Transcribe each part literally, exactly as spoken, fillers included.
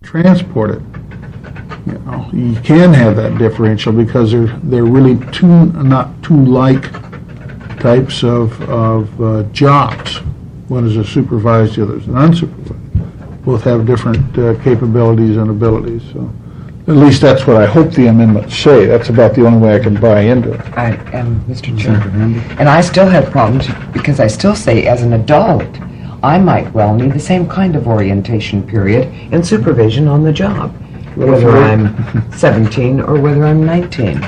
transport it. You know, you can have that differential because they're they're really two not two like types of of uh, jobs. One is a supervised, the other is an unsupervised. Both have different uh, capabilities and abilities. So, at least that's what I hope the amendments say. That's about the only way I can buy into it. I am, Mister Chair. And I still have problems because I still say, as an adult, I might well need the same kind of orientation period and supervision on the job, whether I'm seventeen or whether I'm nineteen.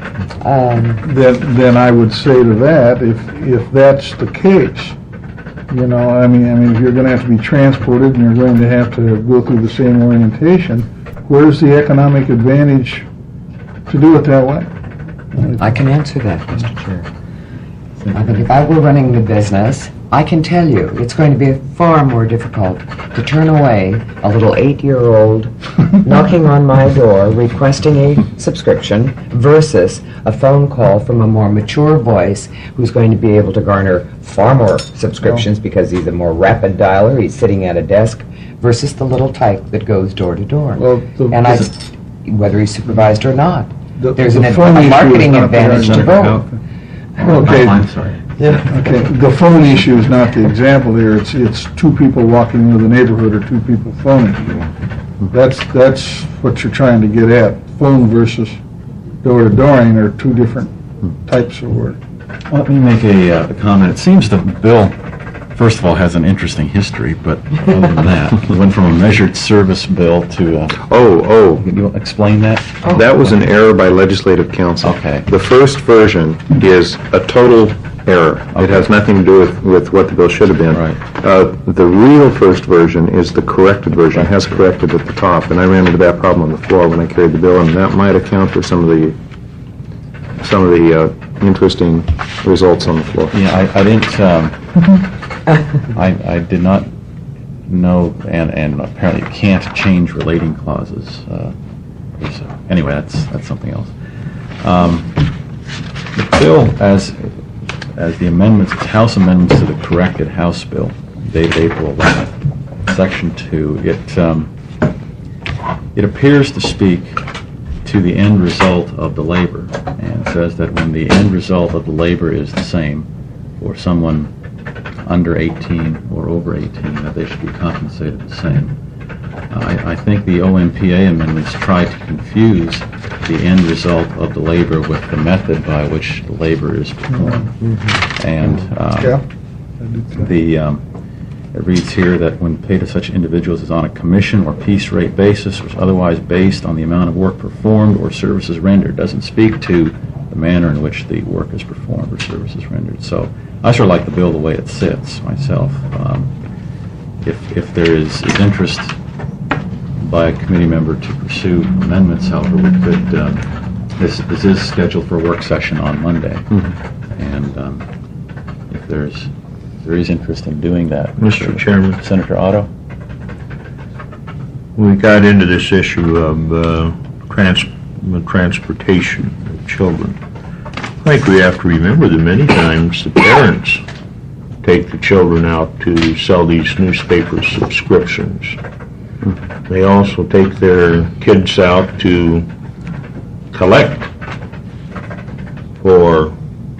Um, then, then I would say to that, if if that's the case, you know, I mean, I mean, if you're going to have to be transported and you're going to have to go through the same orientation, where's the economic advantage to do it that way? I can answer that, Mister Chair. I think if I were running the business, I can tell you it's going to be far more difficult to turn away a little eight-year-old knocking on my door requesting a subscription versus a phone call from a more mature voice who's going to be able to garner far more subscriptions oh. because he's a more rapid dialer, he's sitting at a desk, versus the little type that goes door to door. Well, the, and I, whether he's supervised or not, the, there's the an, a marketing advantage to both. Okay. I'm sorry. Yeah. Okay. The phone issue is not the example here. It's it's two people walking into the neighborhood or two people phoning. That's that's what you're trying to get at. Phone versus door-to-dooring are two different types of work. Well, let me make a, uh, a comment. It seems the bill, first of all, has an interesting history, but other than that, it went from a measured service bill to. Uh, oh, oh. Can you explain that? Oh. That was an error by Legislative Council. Okay. The first version is a total error. Okay. It has nothing to do with, with what the bill should have been. Right. Uh, the real first version is the corrected version. It has corrected at the top, and I ran into that problem on the floor when I carried the bill, and that might account for some of the some of the uh, interesting results on the floor. Yeah, I, I didn't. Um, I, I did not know, and, and apparently you can't change relating clauses. Uh, so anyway, that's that's something else. Um, the bill, as as the amendments, it's House amendments to the corrected House bill, dated April eleventh, Section two. It um, it appears to speak to the end result of the labor, and says that when the end result of the labor is the same for someone under eighteen or over eighteen, that they should be compensated the same. Uh, I, I think the O M P A amendments try to confuse the end result of the labor with the method by which the labor is performed. Mm-hmm. And um, yeah. the um, it reads here that when paid to such individuals is on a commission or piece rate basis or is otherwise based on the amount of work performed or services rendered. Doesn't speak to the manner in which the work is performed or services rendered. So I sort of like the bill the way it sits myself. Um, if if there is, is interest by a committee member to pursue amendments, however, we could. Um, this this is scheduled for a work session on Monday, mm-hmm. and um, if there's if there is interest in doing that, Mister Chairman, Senator Otto, we got into this issue of uh, trans transportation of children. I think we have to remember that many times the parents take the children out to sell these newspaper subscriptions. They also take their kids out to collect for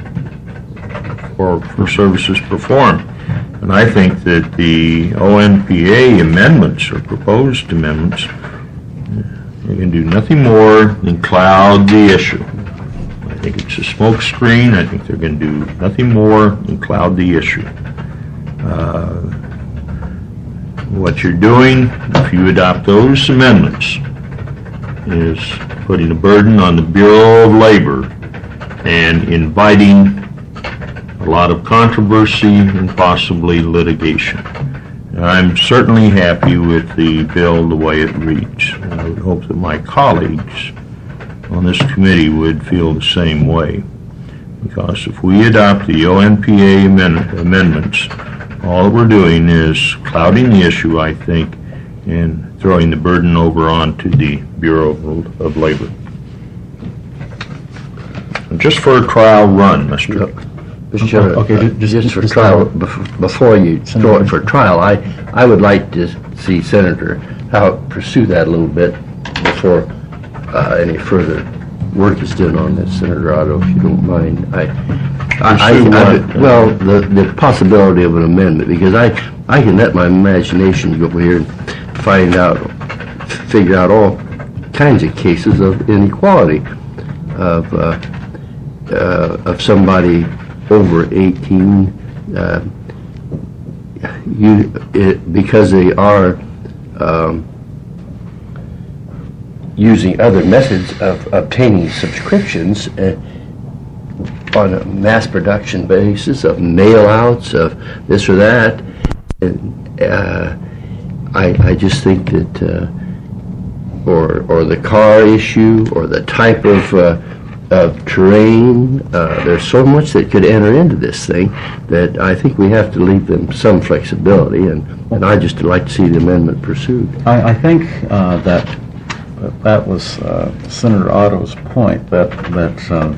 for, for services performed. And I think that the O M P A amendments, or proposed amendments, are going to do nothing more than cloud the issue. I think it's a smoke screen. I think they're going to do nothing more than cloud the issue. Uh, what you're doing, if you adopt those amendments, is putting a burden on the Bureau of Labor and inviting a lot of controversy and possibly litigation. I'm certainly happy with the bill the way it reads. I would hope that my colleagues on this committee would feel the same way. Because if we adopt the O M P A amend amendments, all we're doing is clouding the issue, I think, and throwing the burden over onto the Bureau of Labor. Just for a trial run, Mister Mister Chairman, Okay, uh, ju- just- just for just- trial, bef- before you throw Senator. it for trial, I, I would like to see Senator Howe pursue that a little bit before uh, any further work is done on this, Senator Otto, if you don't mind. I, I, Pursue I- what? Well, the, the possibility of an amendment, because I, I can let my imagination go over here and find out, figure out all kinds of cases of inequality of, uh, uh, of somebody over eighteen, uh, you, it, because they are um, using other methods of obtaining subscriptions uh, on a mass production basis, of mail-outs, of this or that. And uh, I, I just think that, uh, or, or the car issue, or the type of uh, of terrain. Uh, there's so much that could enter into this thing that I think we have to leave them some flexibility, and, and I'd just like to see the amendment pursued. I, I think uh, that that was uh, Senator Otto's point, that that um,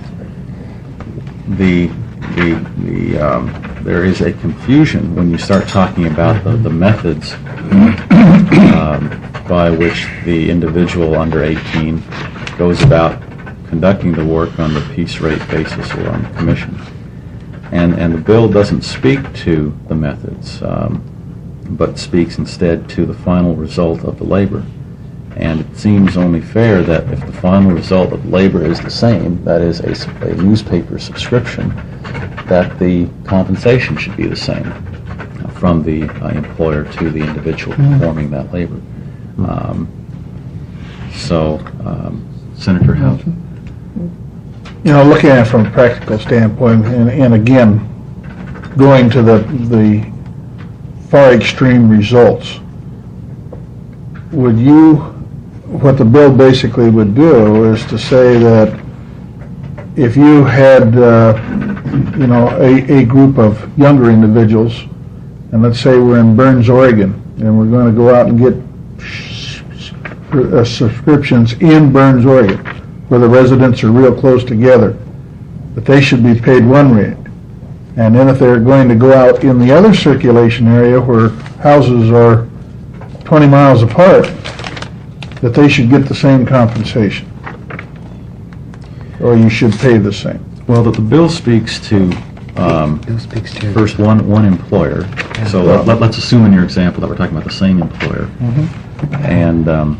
the the the um, there is a confusion when you start talking about the, the methods um, by which the individual under eighteen goes about conducting the work on the piece rate basis or on the commission. And, and the bill doesn't speak to the methods, um, but speaks instead to the final result of the labor. And it seems only fair that if the final result of labor is the same, that is a, s- a newspaper subscription, that the compensation should be the same uh, from the uh, employer to the individual performing that labor. Um, so, um, Senator Howe? You know, looking at it from a practical standpoint, and, and again, going to the, the far extreme results, would you, what the bill basically would do is to say that if you had, uh, you know, a, a group of younger individuals, and let's say we're in Burns, Oregon, and we're going to go out and get s- s- uh, subscriptions in Burns, Oregon, where the residents are real close together, that they should be paid one rate. And then if they're going to go out in the other circulation area where houses are twenty miles apart, that they should get the same compensation. Or you should pay the same. Well, the, the bill speaks to, um, Bill speaks to. first, one, one employer. So let, let- let's assume in your example that we're talking about the same employer. And, um,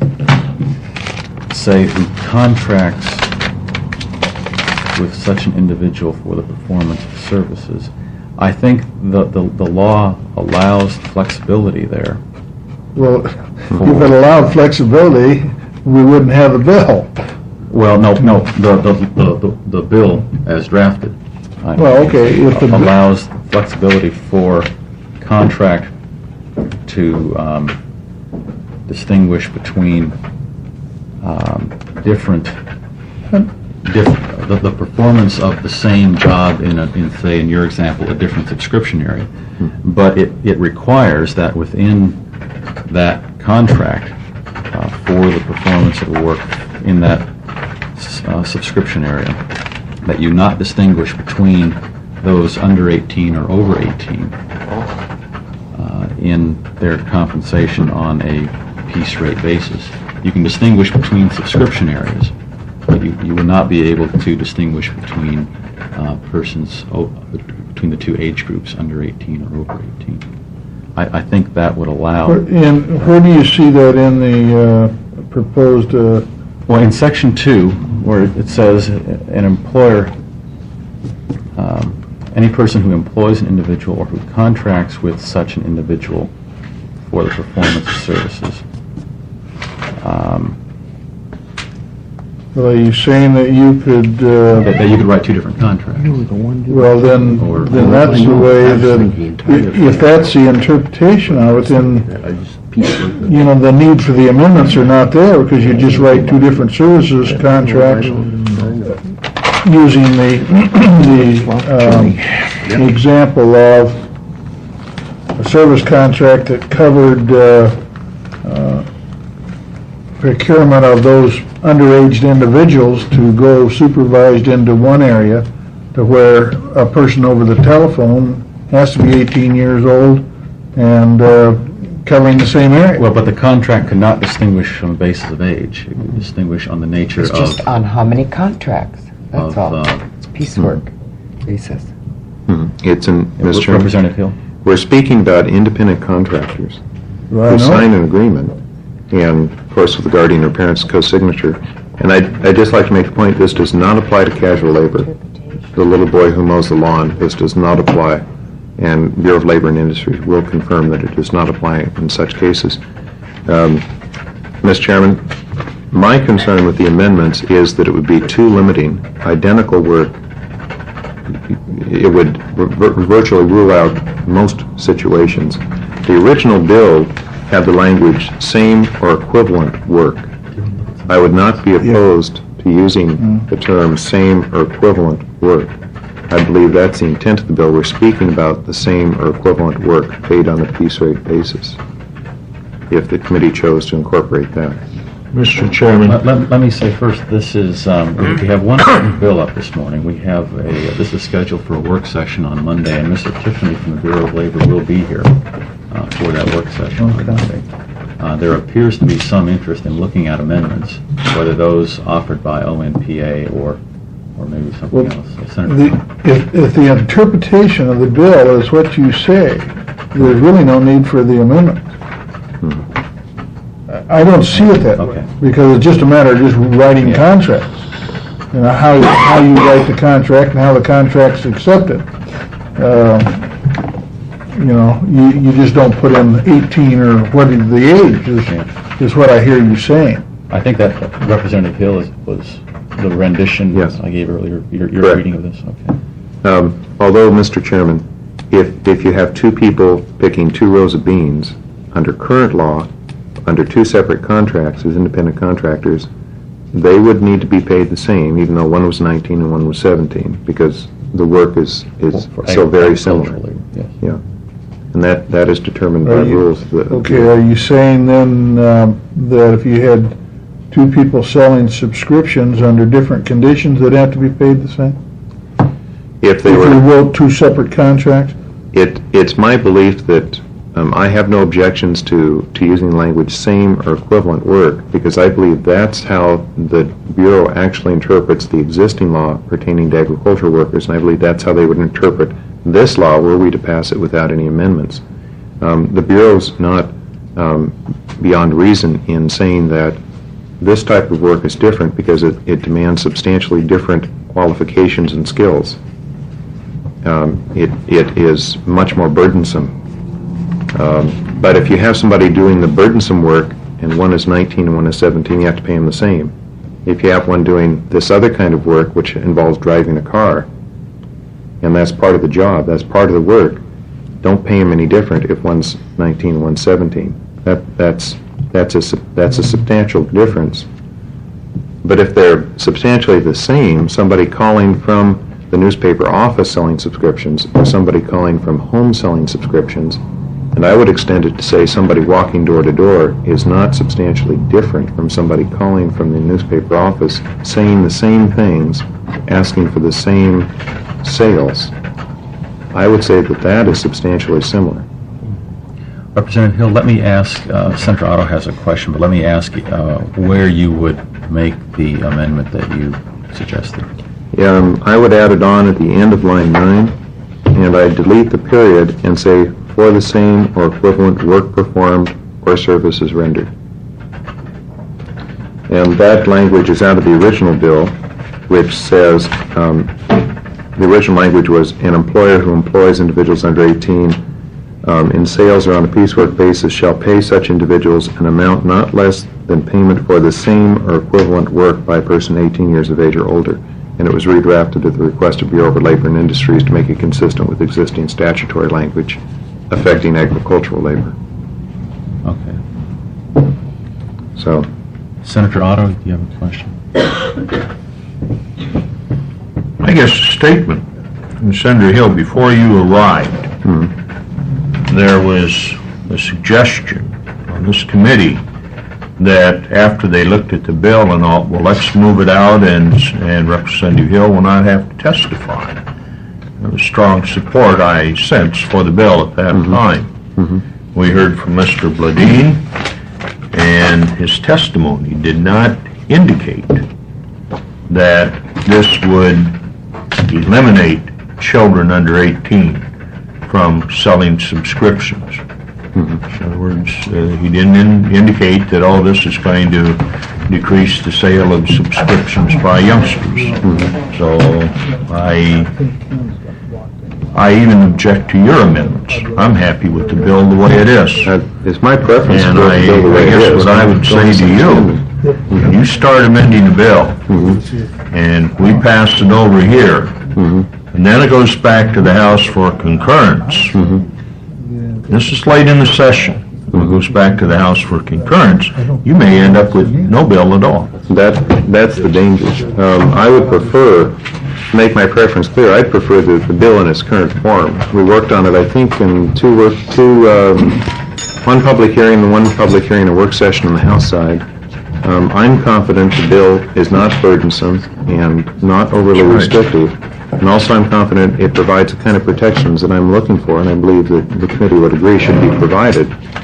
say who contracts with such an individual for the performance of services. I think the, the, the law allows flexibility there. Well, if it allowed flexibility, we wouldn't have the bill. Well, no, no, the, the, the, the- the bill as drafted. I Well, okay, if the- allows flexibility for contract to um, distinguish between um, different, diff- the, the performance of the same job in, a, in, say, in your example, a different subscription area. But it, it requires that within that contract uh, for the performance of the work in that uh, subscription area, that you not distinguish between those under eighteen or over eighteen uh, in their compensation on a piece rate basis. You can distinguish between subscription areas, but you, you will not be able to distinguish between uh, persons, o- between the two age groups, under eighteen or over eighteen. I, I think that would allow... And where do you see that in the uh, proposed, uh, Well, in section two, where it says an employer, um, any person who employs an individual or who contracts with such an individual for the performance of services. Um, well, are you saying that you could, uh, that, that you could write two different contracts. well, then, Or- then that's the way that, i- if that's the interpretation of it, then, you know, the need for the amendments are not there, because you just write two different services contracts using the, the, um, example of a service contract that covered, uh, uh, procurement of those underaged individuals to go supervised into one area, to where a person over the telephone has to be eighteen years old and uh, covering the same area. Well, but the contract could not distinguish on the basis of age. It could distinguish on the nature It's of... just on how many contracts, that's Of, all. uh, It's piecework basis. Hmm. It's in, Mister Chairman, Representative Hill? we're speaking about independent contractors Well, I who know. sign an agreement, and of course with the guardian or parent's co-signature. And I'd, I'd just like to make the point, this does not apply to casual labor. The little boy who mows the lawn, this does not apply. And Bureau of Labor and Industries will confirm that it does not apply in such cases. Um, Mister Chairman, my concern with the amendments is that it would be too limiting. Identical work, it would vir- virtually rule out most situations. The original bill had the language same or equivalent work. I would not be opposed to using the term same or equivalent work. I believe that's the intent of the bill. We're speaking about the same or equivalent work paid on a piece rate basis, if the committee chose to incorporate that. Mister Chairman, Let, let, let me say first, this is, um, we have one bill up this morning. We have a, this is scheduled for a work session on Monday, and Mister Tiffany from the Bureau of Labor will be here uh, for that work session on Monday. Uh, there appears to be some interest in looking at amendments, whether those offered by O N P A or, or maybe something Well, else. Uh, Senator The, Trump. if, if the interpretation of the bill is what you say, there's really no need for the amendment. I don't see it that way, Okay. because it's just a matter of just writing Yeah. contracts. You know, how, you- how you write the contract and how the contract's accepted. Uh, You know, you, you just don't put in eighteen or what is the age, is, Yeah. is what I hear you saying. I think that Representative Hill is, was the rendition Yes. I gave earlier, your, your Correct. reading of this, okay. Um, although, Mister Chairman, if, if you have two people picking two rows of beans, under current law, under two separate contracts as independent contractors, they would need to be paid the same, even though one was nineteen and one was seventeen, because the work is, is For so very agricultural similar. labor, yes. Yeah. And that, that is determined by Are you- rules. of the- Okay, are you saying then um, that if you had two people selling subscriptions under different conditions, they'd have to be paid the same? If they If you were, wrote two separate contracts? it, it's my belief that um, I have no objections to, to using the language same or equivalent work, because I believe that's how the Bureau actually interprets the existing law pertaining to agricultural workers, and I believe that's how they would interpret this law were we to pass it without any amendments. Um, the Bureau's not um, beyond reason in saying that this type of work is different because it, it demands substantially different qualifications and skills. Um, it, it is much more burdensome. Um, but if you have somebody doing the burdensome work and one is nineteen and one is seventeen, you have to pay them the same. If you have one doing this other kind of work, which involves driving a car, and that's part of the job, that's part of the work, don't pay them any different if one's nineteen and one's seventeen. That, that's, that's a, sub- that's a substantial difference. But if they're substantially the same, somebody calling from the newspaper office selling subscriptions, or somebody calling from home selling subscriptions, and I would extend it to say somebody walking door to door is not substantially different from somebody calling from the newspaper office saying the same things, asking for the same sales. I would say that that is substantially similar. Representative Hill, let me ask, uh, Senator Otto has a question, but let me ask uh, where you would make the amendment that you suggested. Um, I would add it on at the end of line nine, and I delete the period and say, for the same or equivalent work performed or services rendered. And that language is out of the original bill, which says, um, the original language was, an employer who employs individuals under eighteen um, in sales or on a piecework basis shall pay such individuals an amount not less than payment for the same or equivalent work by a person eighteen years of age or older. And it was redrafted at the request of Bureau of Labor and Industries to make it consistent with existing statutory language affecting agricultural labor. Okay. So, Senator Otto, do you have a question? I guess a statement from Senator Hill, before you arrived, there was a suggestion on this committee that after they looked at the bill and all, well, let's move it out and, and Representative Hill will not have to testify. There was strong support, I sense, for the bill at that Mm-hmm. time. Mm-hmm. We heard from Mister Bladine, and his testimony did not indicate that this would eliminate children under eighteen from selling subscriptions. In other words, uh, he didn't in- indicate that, oh, this is going to decrease the sale of subscriptions by youngsters. So I, I even object to your amendments. I'm happy with the bill the way it is. That is my preference. And for the I, bill the way I it guess is. what I would say to you, when you start amending the bill, and we pass it over here, and then it goes back to the House for concurrence, this is late in the session, when it goes back to the House for concurrence, you may end up with no bill at all. That, that's the danger. Um, I would prefer, make my preference clear, I'd prefer the, the bill in its current form. We worked on it, I think, in two work, two, um, one public hearing and one public hearing and work session on the House side. Um, I'm confident the bill is not burdensome and not overly restrictive. And also I'm confident it provides the kind of protections that I'm looking for, and I believe that the committee would agree should be provided.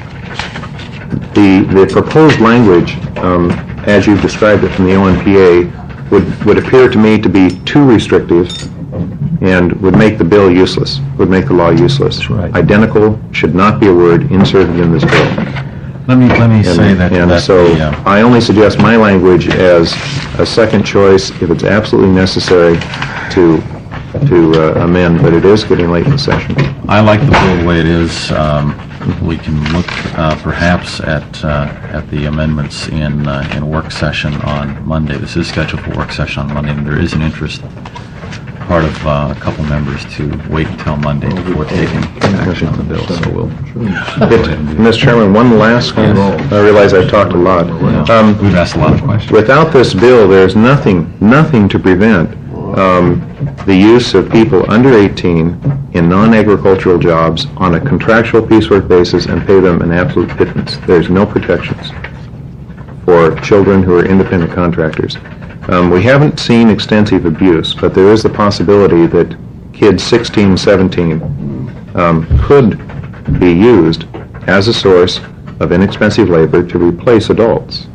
The, the proposed language, um, as you've described it from the O N P A, would, would appear to me to be too restrictive and would make the bill useless, would make the law useless. That's right. Identical should not be a word inserted in this bill. Let me, let me And- say that, And that so, the, uh, I only suggest my language as a second choice if it's absolutely necessary to, to uh, amend, but it is getting late in the session. I like the bill the way it is. Um, we can look, uh, perhaps at, uh, at the amendments in, uh, in work session on Monday. This is scheduled for work session on Monday, and there is an interest, part of, uh, a couple members to wait until Monday before taking action on the bill, so we'll go ahead and do that. Mister Chairman, one last, I realize I've talked a lot. Um, We've asked a lot of questions. Without this bill, there's nothing, nothing to prevent um, the use of people under eighteen in non-agricultural jobs on a contractual piecework basis and pay them an absolute pittance. There's no protections for children who are independent contractors. Um, we haven't seen extensive abuse, but there is the possibility that kids sixteen, seventeen um, could be used as a source of inexpensive labor to replace adults.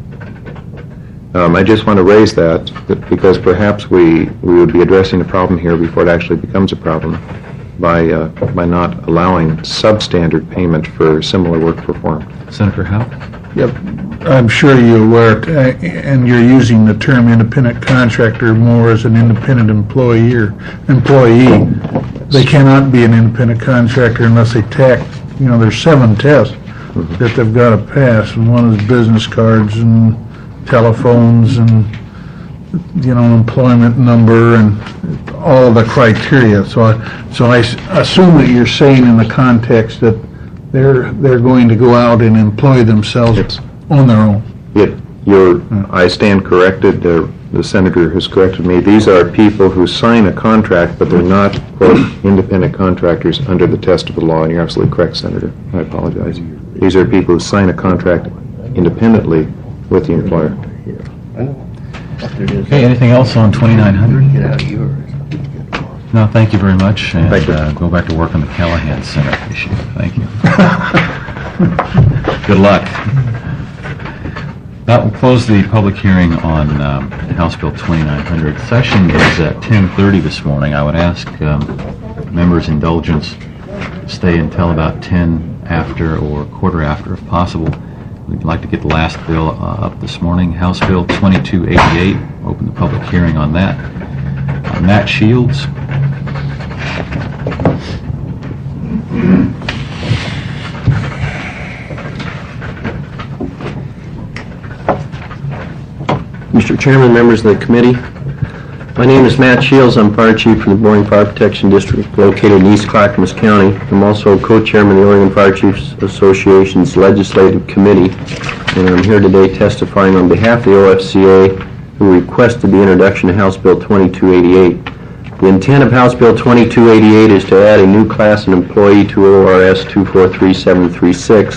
Um, I just want to raise that, that because perhaps we, we would be addressing a problem here before it actually becomes a problem by, uh, by not allowing substandard payment for similar work performed. Senator Howe? Yep, I'm sure you're aware, uh, and you're using the term independent contractor more as an independent employer, employee. They cannot be an independent contractor unless they tack, you know, there's seven tests that they've got to pass, and one is business cards and telephones and, you know, employment number and all of the criteria. So I, so I s- assume that you're saying in the context that they're, they're going to go out and employ themselves Yes. on their own. It, you're, I stand corrected, uh, the senator has corrected me. These are people who sign a contract, but they're not, quote, independent contractors under the test of the law. You're absolutely correct, Senator. I apologize. These are people who sign a contract independently with the employer. Okay, anything else on twenty-nine hundred? Get out of yours. No, thank you very much, and Thank you. uh, go back to work on the Callahan Center issue. Thank you. Good luck. That will close the public hearing on um, House Bill twenty-nine hundred. Session is at ten thirty this morning. I would ask um, members' indulgence to stay until about ten after or quarter after if possible. We'd like to get the last bill uh, up this morning, House Bill twenty-two eighty-eight. Open the public hearing on that. Uh, Matt Shields. Mister Chairman, members of the committee, my name is Matt Shields. I'm Fire Chief for the Boring Fire Protection District located in East Clackamas County. I'm also co-chairman of the Oregon Fire Chiefs Association's Legislative Committee, and I'm here today testifying on behalf of the O F C A, who requested the introduction of House Bill twenty-two eighty-eight. The intent of House Bill twenty-two eighty-eight is to add a new class and employee to O R S two four three seven three six,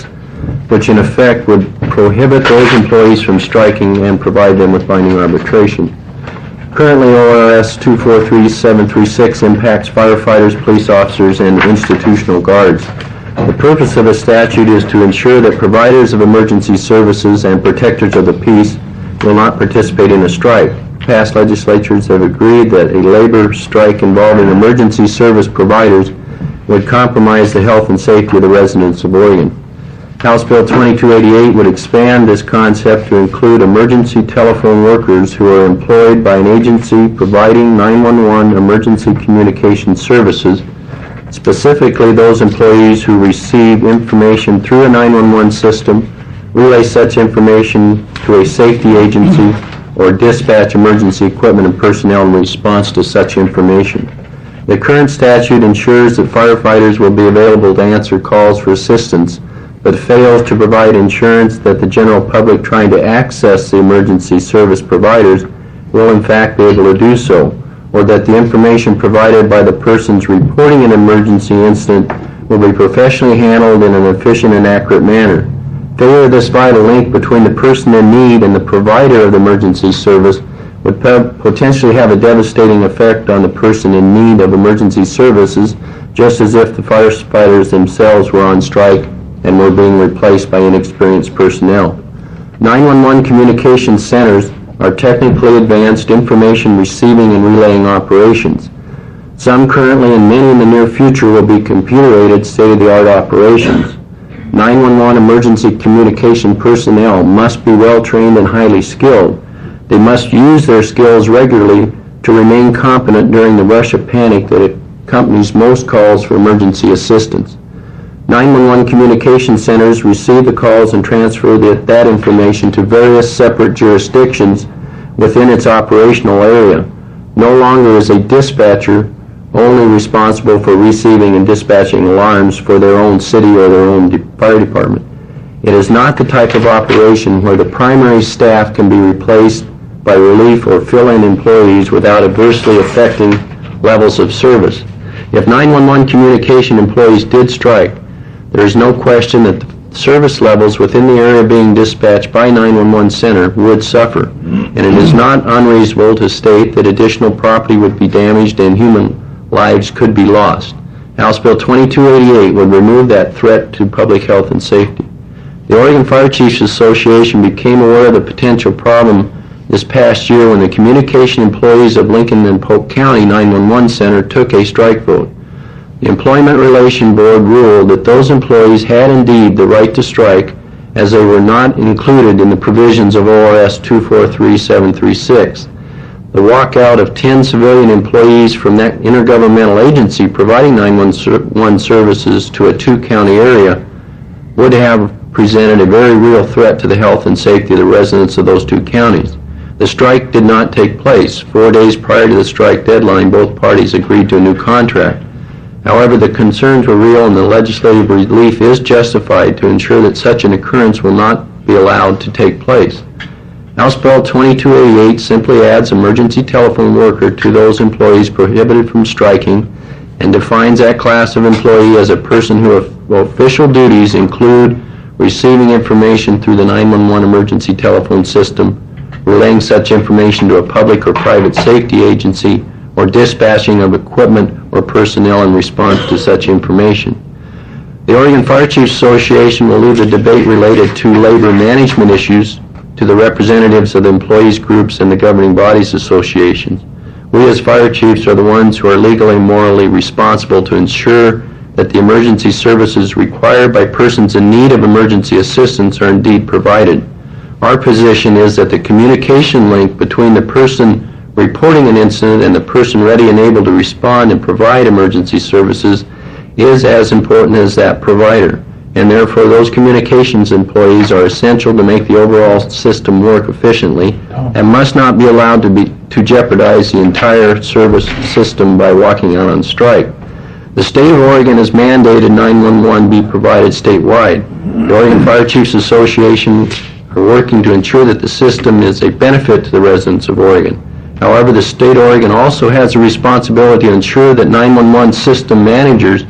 which in effect would prohibit those employees from striking and provide them with binding arbitration. Currently, O R S two four three seven three six impacts firefighters, police officers, and institutional guards. The purpose of the statute is to ensure that providers of emergency services and protectors of the peace will not participate in a strike. Past legislatures have agreed that a labor strike involving emergency service providers would compromise the health and safety of the residents of Oregon. House Bill twenty-two eighty-eight would expand this concept to include emergency telephone workers who are employed by an agency providing nine one one emergency communication services, specifically those employees who receive information through a nine one one system, relay such information to a safety agency, or dispatch emergency equipment and personnel in response to such information. The current statute ensures that firefighters will be available to answer calls for assistance, but fails to provide insurance that the general public trying to access the emergency service providers will in fact be able to do so, or that the information provided by the persons reporting an emergency incident will be professionally handled in an efficient and accurate manner. Failure of this vital link between the person in need and the provider of the emergency service would potentially have a devastating effect on the person in need of emergency services, just as if the firefighters themselves were on strike and were being replaced by inexperienced personnel. nine one one communication centers are technically advanced information receiving and relaying operations. Some currently and many in the near future will be computer-aided state-of-the-art operations. nine one one emergency communication personnel must be well-trained and highly skilled. They must use their skills regularly to remain competent during the rush of panic that accompanies most calls for emergency assistance. nine one one communication centers receive the calls and transfer the, that information to various separate jurisdictions within its operational area. No longer is a dispatcher only responsible for receiving and dispatching alarms for their own city or their own de- fire department. It is not the type of operation where the primary staff can be replaced by relief or fill-in employees without adversely affecting levels of service. If nine one one communication employees did strike, there is no question that the service levels within the area being dispatched by nine one one center would suffer, and it is not unreasonable to state that additional property would be damaged and human lives could be lost. House Bill twenty-two eighty-eight would remove that threat to public health and safety. The Oregon Fire Chiefs Association became aware of the potential problem this past year when the communication employees of Lincoln and Polk County nine one one Center took a strike vote. The Employment Relation Board ruled that those employees had indeed the right to strike, as they were not included in the provisions of O R S two four three seven three six. The walkout of ten civilian employees from that intergovernmental agency providing nine one one services to a two-county area would have presented a very real threat to the health and safety of the residents of those two counties. The strike did not take place. Four days prior to the strike deadline, both parties agreed to a new contract. However, the concerns were real and the legislative relief is justified to ensure that such an occurrence will not be allowed to take place. House Bill twenty-two eighty-eight simply adds emergency telephone worker to those employees prohibited from striking and defines that class of employee as a person whose official duties include receiving information through the nine one one emergency telephone system, relaying such information to a public or private safety agency, or dispatching of equipment or personnel in response to such information. The Oregon Fire Chiefs Association will leave the debate related to labor management issues to the representatives of the employees groups and the governing bodies associations. We as fire chiefs are the ones who are legally and morally responsible to ensure that the emergency services required by persons in need of emergency assistance are indeed provided. Our position is that the communication link between the person reporting an incident and the person ready and able to respond and provide emergency services is as important as that provider, and therefore those communications employees are essential to make the overall system work efficiently and must not be allowed to be to jeopardize the entire service system by walking out on strike. The state of Oregon has mandated nine one one be provided statewide. The Oregon Fire Chiefs Association are working to ensure that the system is a benefit to the residents of Oregon. However, the state of Oregon also has a responsibility to ensure that nine one one system managers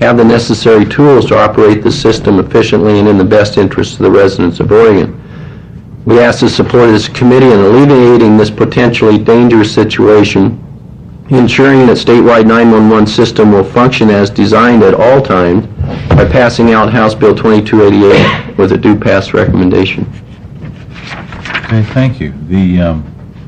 have the necessary tools to operate the system efficiently and in the best interest of the residents of Oregon. We ask the support of this committee in alleviating this potentially dangerous situation, ensuring that statewide nine one one system will function as designed at all times by passing out House Bill twenty-two eighty-eight with a due pass recommendation. Okay, thank you. The um,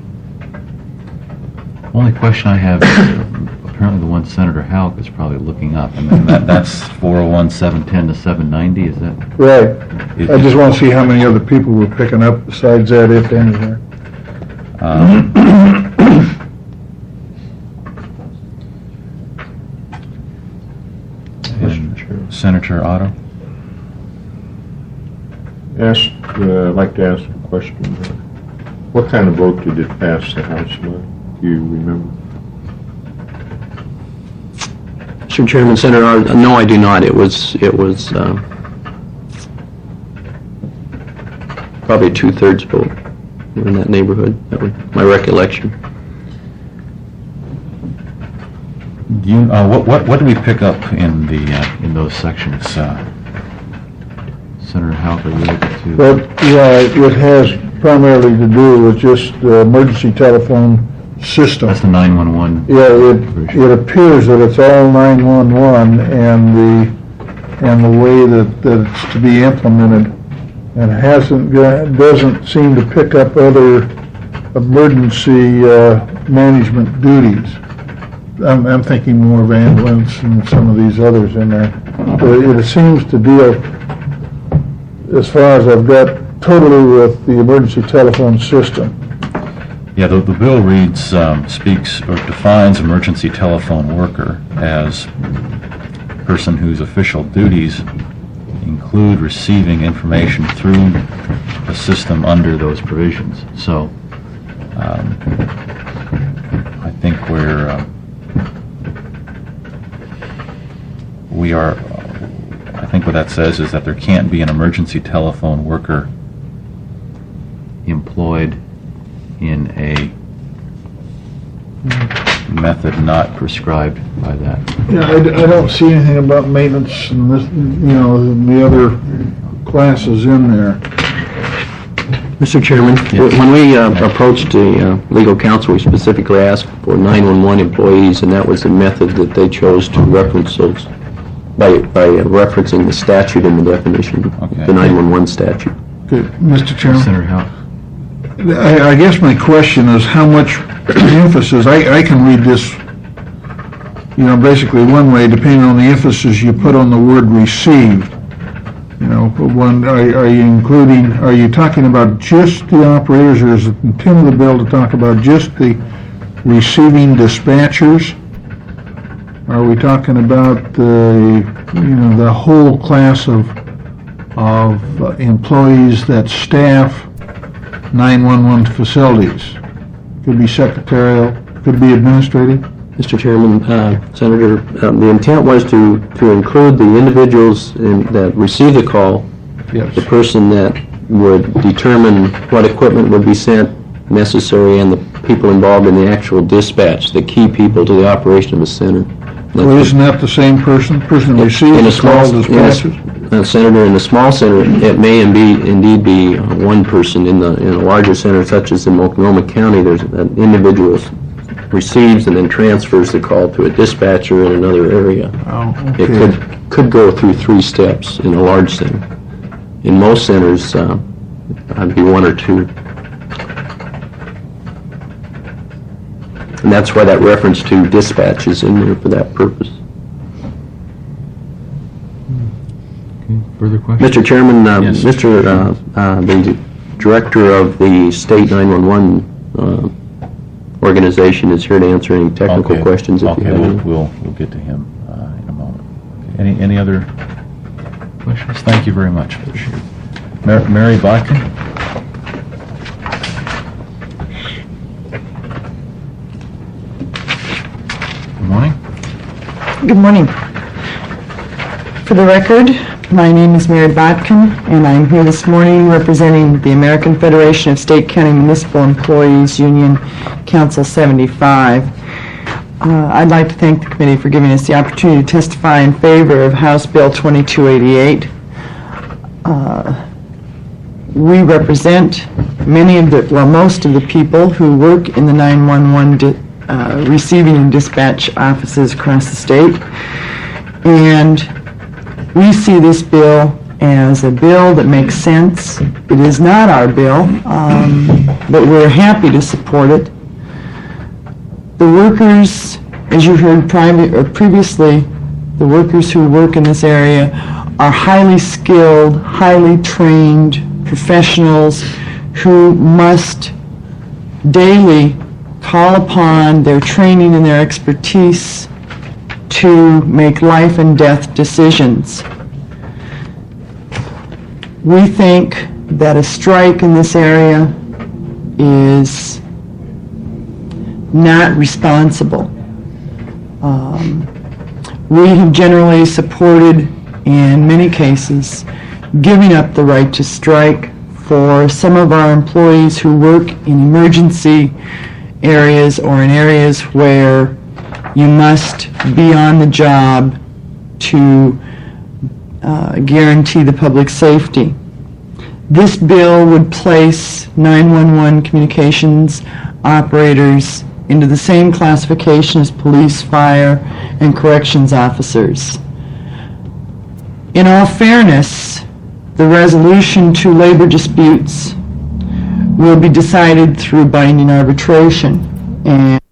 only question I have is uh, apparently the one Senator Halk is probably looking up, and that, that's four oh one, seven ten to seven ninety, is that? Right. is- I just want to see how many other people we're picking up besides that, if any. here. Um, and Senator Otto? Ask, uh, I'd like to ask a question. What kind of vote did it pass the House by? Do you remember? Mister Chairman, Senator, Ar- no, I do not. It was, it was uh, probably a two-thirds vote in that neighborhood. That was my recollection. Do you, uh, what, what, what do we pick up in the, uh, in those sections? Uh, Senator Halk, are you able to? But, yeah, it has primarily to do with just the emergency telephone system. That's the nine one one. Yeah, it, it appears that it's all nine one one and the, and the way that, that it's to be implemented, and hasn't, got- doesn't seem to pick up other emergency, uh, management duties. I'm, I'm thinking more of ambulance and some of these others in there. But it, it seems to deal, as far as I've got, totally with the emergency telephone system. Yeah, the, the bill reads, um, speaks or defines emergency telephone worker as person whose official duties include receiving information through the system under those provisions. So, um, I think we're, uh, we are, I think what that says is that there can't be an emergency telephone worker employed in a method not prescribed by that. Yeah, I, d- I don't see anything about maintenance and this, you know, and the other classes in there. Mister Chairman, Yes. when we uh, approached the uh, legal counsel, we specifically asked for nine one one employees, and that was the method that they chose to reference those, by, by uh, referencing the statute in the definition, Okay. the nine one one statute. Okay, Mister Chairman, Senator Howe? I, I guess my question is how much emphasis, I, I can read this, you know, basically one way, depending on the emphasis you put on the word received. You know, one, are, are you including, are you talking about just the operators, or is it intent of the bill to talk about just the receiving dispatchers? Are we talking about the, you know, the whole class of, of uh, employees that staff nine one one facilities? Could be secretarial, could be administrative. Mister Chairman, uh, Senator, um, the intent was to, to include the individuals in, that receive the call, Yes. the person that would determine what equipment would be sent necessary, and the people involved in the actual dispatch, the key people to the operation of the center. Well, isn't that the same person, person who receives In a the call, small, in a s- dispatches? uh, Senator, in a small center, it may indeed, indeed be uh, one person. In the, in a larger center, such as in Multnomah County, there's an individual receives and then transfers the call to a dispatcher in another area. Oh, It okay. could, could go through three steps in a large center. In most centers, uh, I'd be one or two. And that's why that reference to dispatch is in there for that purpose. Okay, further questions? Mister Chairman, uh, Yes. Mister uh, uh, the Director of the State nine one one uh, organization is here to answer any technical Okay. questions if you Okay, have we'll, any. we'll, we'll get to him uh, in a moment. Okay, Any, any other questions? Thank you very much, Mister Shear. Mar- Mary Bodkin? Good morning. Good morning. For the record, my name is Mary Bodkin, and I'm here this morning representing the American Federation of State County Municipal Employees Union Council seventy-five. Uh, I'd like to thank the committee for giving us the opportunity to testify in favor of House Bill twenty-two eighty-eight. Uh, we represent many of the, well, most of the people who work in the nine one one di- uh, receiving and dispatch offices across the state. And we see this bill as a bill that makes sense. It is not our bill, um, but we're happy to support it. The workers, as you heard privi- or previously, the workers who work in this area are highly skilled, highly trained professionals who must daily call upon their training and their expertise to make life and death decisions. We think that a strike in this area is not responsible. Um, we have generally supported, in many cases, giving up the right to strike for some of our employees who work in emergency areas or in areas where you must be on the job to uh, guarantee the public safety. This bill would place nine one one communications operators into the same classification as police, fire, and corrections officers. In all fairness, the resolution to labor disputes will be decided through binding arbitration, and